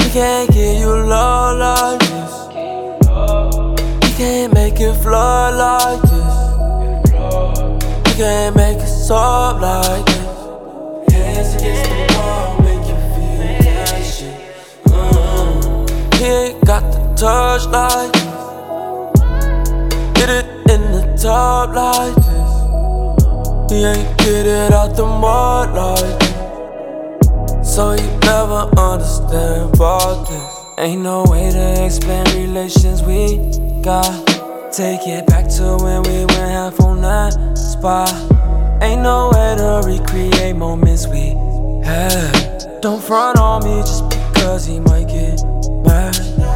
can't give you love like this. He can't make it flood like this. He can't make it soft like this. Hands against the wall, make you feel that shit. He ain't got the touch like this. Get it in the top like this. He ain't get it out the mud like this. So you never understand about this. Ain't no way to explain relations we got. Take it back to when we went half on that spot. Ain't no way to recreate moments we had. Don't front on me just because he might get mad.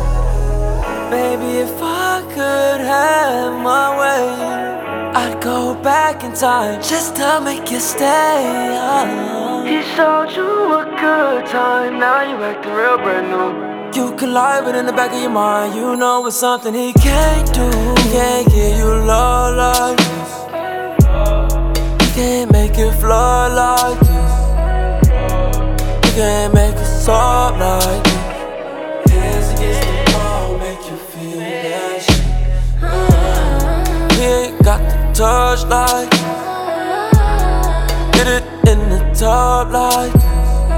Baby, if I could have my way, I'd go back in time just to make you stay. He showed you a good time, now you acting real brand new. You could lie, but in the back of your mind, you know it's something he can't do. He can't give you love like this. He can't make it flood like this. He can't make it soft like this. Hands against the wall, make you feel that shit. He ain't got the touch like this. Get it in the top like this.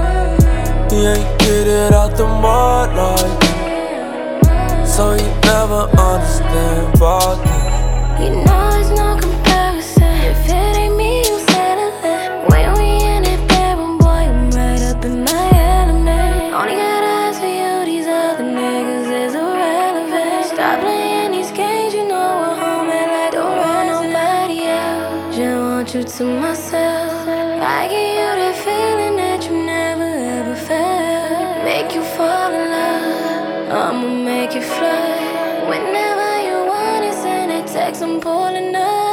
He ain't get it out the mud like this. So you never understand about this. You know it's no comparison. If it ain't me, you settle it. When we in it, baby boy, I'm right up in my element. Only got eyes for you, these other niggas is irrelevant. Stop playing these games, you know we're home and like don't want nobody else. Just want you to myself. I give you that feeling that you never ever felt. Make you fall in love, I'ma make you fly. Whenever you want it, send a text, I'm pulling up.